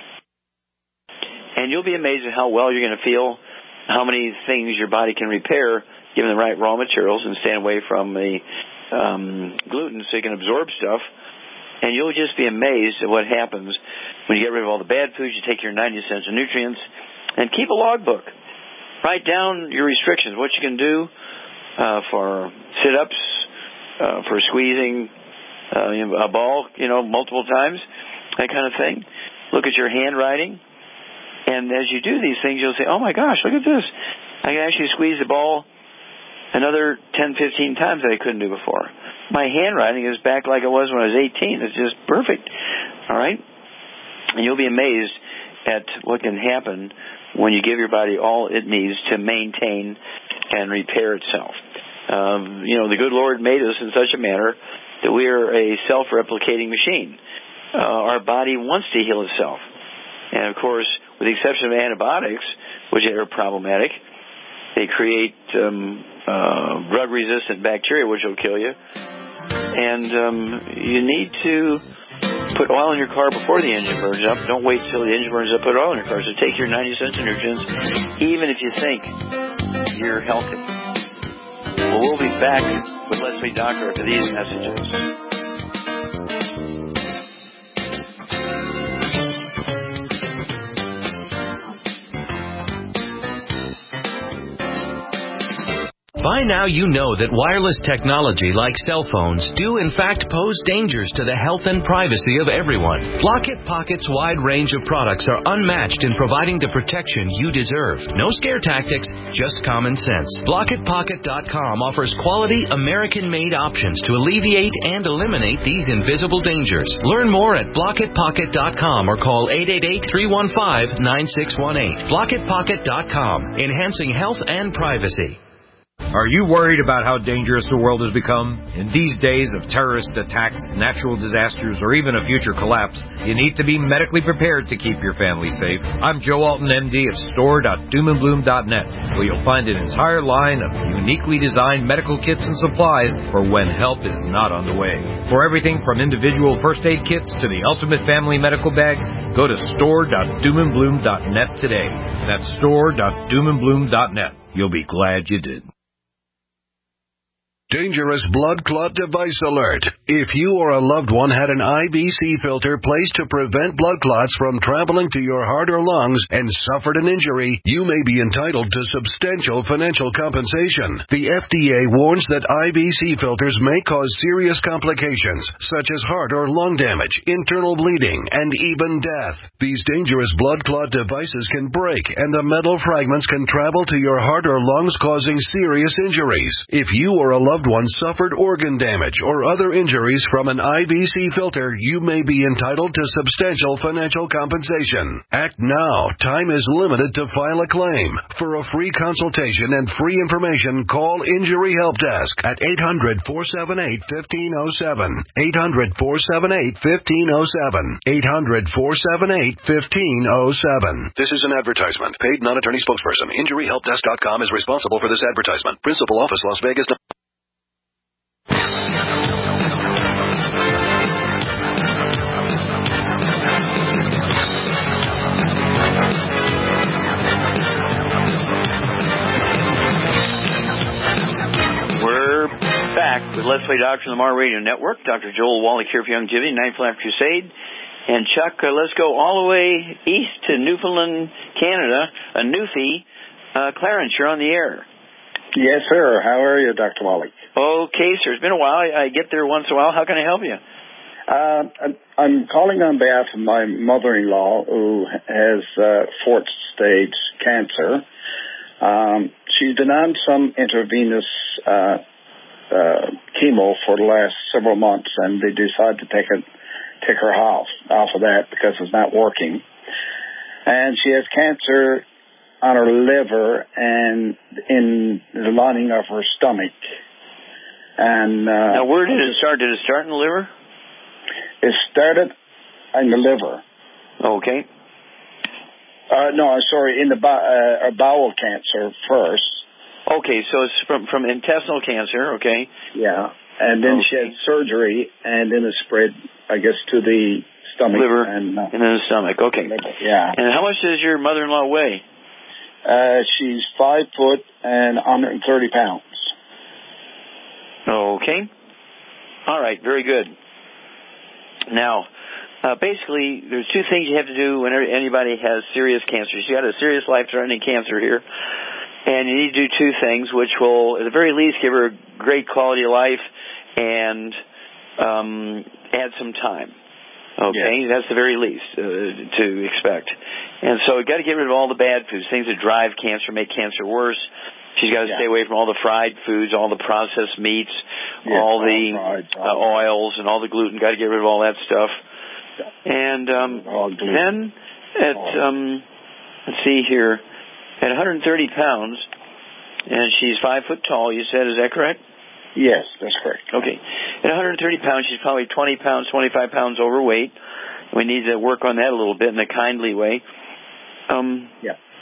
And you'll be amazed at how well you're going to feel, how many things your body can repair given the right raw materials, and stay away from the gluten so you can absorb stuff. And you'll just be amazed at what happens when you get rid of all the bad foods. You take your 90 essential nutrients and keep a logbook. Write down your restrictions, what you can do for sit-ups, for squeezing a ball, multiple times, that kind of thing. Look at your handwriting. And as you do these things, you'll say, oh, my gosh, look at this. I can actually squeeze the ball another 10, 15 times that I couldn't do before. My handwriting is back like it was when I was 18. It's just perfect. All right? And you'll be amazed at what can happen when you give your body all it needs to maintain and repair itself. The good Lord made us in such a manner that we are a self-replicating machine. Our body wants to heal itself. And, of course, with the exception of antibiotics, which are problematic, the They create drug-resistant bacteria, which will kill you. And you need to put oil in your car before the engine burns up. Don't wait till the engine burns up. Put oil in your car. So take your 90 cents Nutrients, even if you think you're healthy. Well, we'll be back with Leslie Doctor after these messages. By now you know that wireless technology like cell phones do in fact pose dangers to the health and privacy of everyone. Blockit Pocket's wide range of products are unmatched in providing the protection you deserve. No scare tactics, just common sense. BlockitPocket.com offers quality American-made options to alleviate and eliminate these invisible dangers. Learn more at BlockitPocket.com or call 888-315-9618. BlockitPocket.com, enhancing health and privacy. Are you worried about how dangerous the world has become? In these days of terrorist attacks, natural disasters, or even a future collapse, you need to be medically prepared to keep your family safe. I'm Joe Alton, MD of store.doomandbloom.net, where you'll find an entire line of uniquely designed medical kits and supplies for when help is not on the way. For everything from individual first aid kits to the ultimate family medical bag, go to store.doomandbloom.net today. That's store.doomandbloom.net. You'll be glad you did. Dangerous blood clot device alert. If you or a loved one had an IVC filter placed to prevent blood clots from traveling to your heart or lungs and suffered an injury, you may be entitled to substantial financial compensation. The FDA warns that IVC filters may cause serious complications, such as heart or lung damage, internal bleeding, and even death. These dangerous blood clot devices can break, and the metal fragments can travel to your heart or lungs, causing serious injuries. If you or a loved one suffered organ damage or other injuries from an IVC filter, you may be entitled to substantial financial compensation. Act now. Time is limited to file a claim. For a free consultation and free information, call Injury Help Desk at 800-478-1507. 800-478-1507. 800-478-1507. This is an advertisement. Paid non-attorney spokesperson. InjuryHelpDesk.com is responsible for this advertisement. Principal office, Las Vegas. We're back with Leslie Doctor on the Mar Radio Network. Dr. Joel Wallach here for Youngevity, Ninth Lap Crusade. And Chuck, let's go all the way east to Newfoundland, Canada. A Newfie. Clarence, you're on the air. Yes, sir. How are you, Dr. Wallach? Okay, sir. It's been a while. I get there once in a while. How can I help you? I'm calling on behalf of my mother-in-law who has fourth stage cancer. She's been on some intravenous chemo for the last several months, and they decided to take her off of that because it's not working. And she has cancer on her liver and in the lining of her stomach. And now, where did it start? Did it start in the liver? It started in the liver. Okay. No, I'm sorry, in the bowel cancer first. Okay, so it's from intestinal cancer, okay. Yeah, and then she had surgery, and then it spread, I guess, to the stomach. Liver, and then the stomach, okay. Yeah. And how much does your mother-in-law weigh? She's 5 foot and 130 pounds. Okay. All right, very good. Now, basically, there's two things you have to do whenever anybody has serious cancer. You got a serious life-threatening cancer here, and you need to do two things, which will, at the very least, give her a great quality of life and add some time. Okay, yes. That's the very least to expect. And so you've got to get rid of all the bad foods, things that drive cancer, make cancer worse. She's got to stay away from all the fried foods, all the processed meats, all the oils, and all the gluten. Got to get rid of all that stuff. And then at, let's see here, at 130 pounds, and she's 5 foot tall, you said, is that correct? Yes, that's correct. Okay. At 130 pounds, she's probably 20 pounds, 25 pounds overweight. We need to work on that a little bit in a kindly way.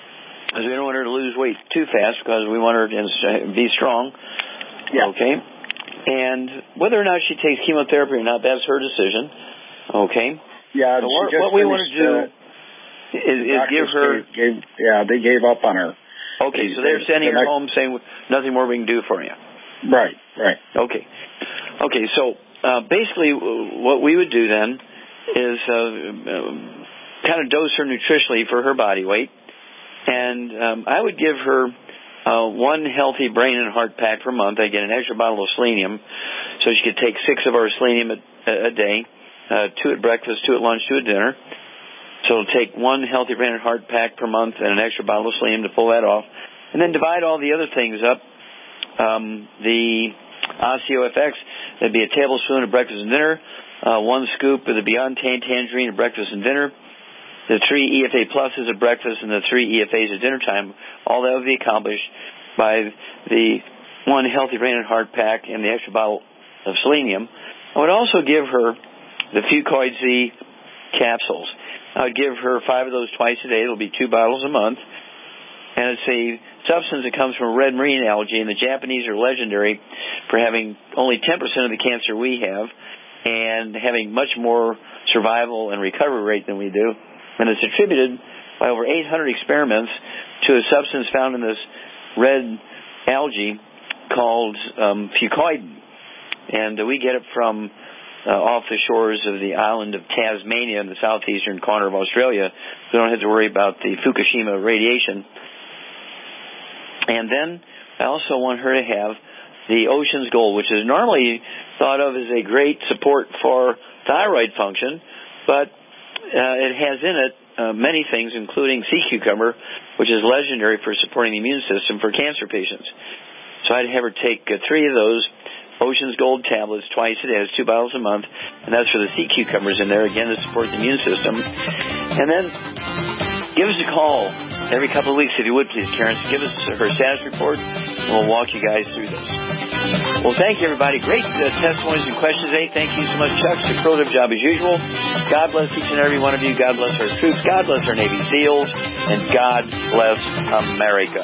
because we don't want her to lose weight too fast because we want her to be strong. Yeah. Okay. And whether or not she takes chemotherapy or not, that's her decision. Okay. Yeah. So what we want to do is give her. They gave up on her. Okay, so they're sending her home saying nothing more we can do for you. Right. Okay. So basically, what we would do then is kind of dose her nutritionally for her body weight, and I would give her one healthy brain and heart pack per month. I get an extra bottle of selenium, so she could take 6 of our selenium a day, 2 at breakfast, 2 at lunch, 2 at dinner. So it'll take one healthy brain and heart pack per month and an extra bottle of selenium to pull that off. And then divide all the other things up. The OsteoFX, that'd be a tablespoon at breakfast and dinner, 1 scoop of the Beyond Tangerine at breakfast and dinner, the 3 EFA Pluses at breakfast and the 3 EFAs at dinner time. All that would be accomplished by the 1 healthy brain and heart pack and the extra bottle of selenium. I would also give her the Fucoid Z capsules. I would give her 5 of those twice a day. It'll be 2 bottles a month. And it's a substance that comes from red marine algae, and the Japanese are legendary for having only 10% of the cancer we have and having much more survival and recovery rate than we do. And it's attributed by over 800 experiments to a substance found in this red algae called fucoidin. And we get it from off the shores of the island of Tasmania in the southeastern corner of Australia. We don't have to worry about the Fukushima radiation. And then I also want her to have the Ocean's Gold, which is normally thought of as a great support for thyroid function, but it has in it many things, including sea cucumber, which is legendary for supporting the immune system for cancer patients. So I'd have her take 3 of those Ocean's Gold tablets twice a day. It's 2 bottles a month, and that's for the sea cucumbers in there, again, to support the immune system. And then give us a call every couple of weeks, if you would, please, Karen. Give us her status report, and we'll walk you guys through this. Well, thank you, everybody. Great testimonies and questions today. Thank you so much, Chuck. Superlative job as usual. God bless each and every one of you. God bless our troops. God bless our Navy SEALs. And God bless America.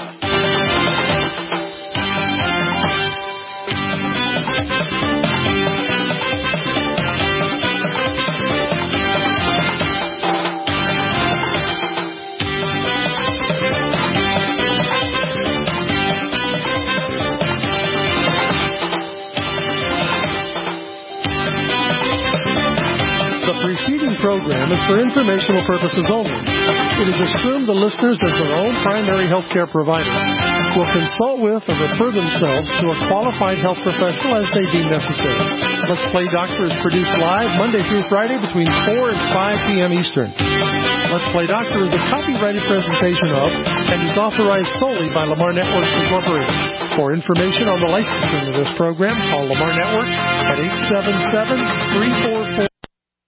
Preceding program is for informational purposes only. It is assumed the listeners, as their own primary health care provider, will consult with or refer themselves to a qualified health professional as they deem necessary. Let's Play Doctor is produced live Monday through Friday between 4 and 5 p.m. Eastern. Let's Play Doctor is a copyrighted presentation of and is authorized solely by Lamar Networks Incorporated. For information on the licensing of this program, call Lamar Networks at 877-344.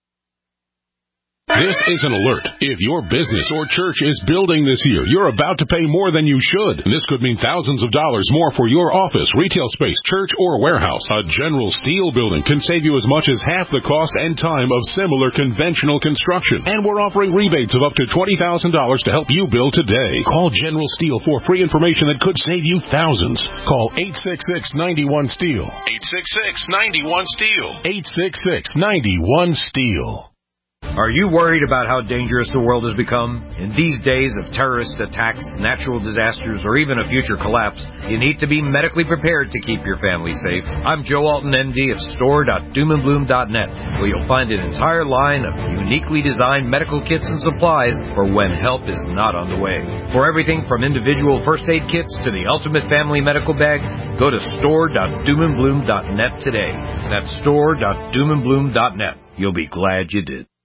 This is an alert. If your business or church is building this year, you're about to pay more than you should. This could mean thousands of dollars more for your office, retail space, church, or warehouse. A General Steel building can save you as much as half the cost and time of similar conventional construction. And we're offering rebates of up to $20,000 to help you build today. Call General Steel for free information that could save you thousands. Call 866-91-STEEL. 866-91-STEEL. 866-91-STEEL. Are you worried about how dangerous the world has become? In these days of terrorist attacks, natural disasters, or even a future collapse, you need to be medically prepared to keep your family safe. I'm Joe Alton, MD of store.doomandbloom.net, where you'll find an entire line of uniquely designed medical kits and supplies for when help is not on the way. For everything from individual first aid kits to the ultimate family medical bag, go to store.doomandbloom.net today. That's store.doomandbloom.net. You'll be glad you did.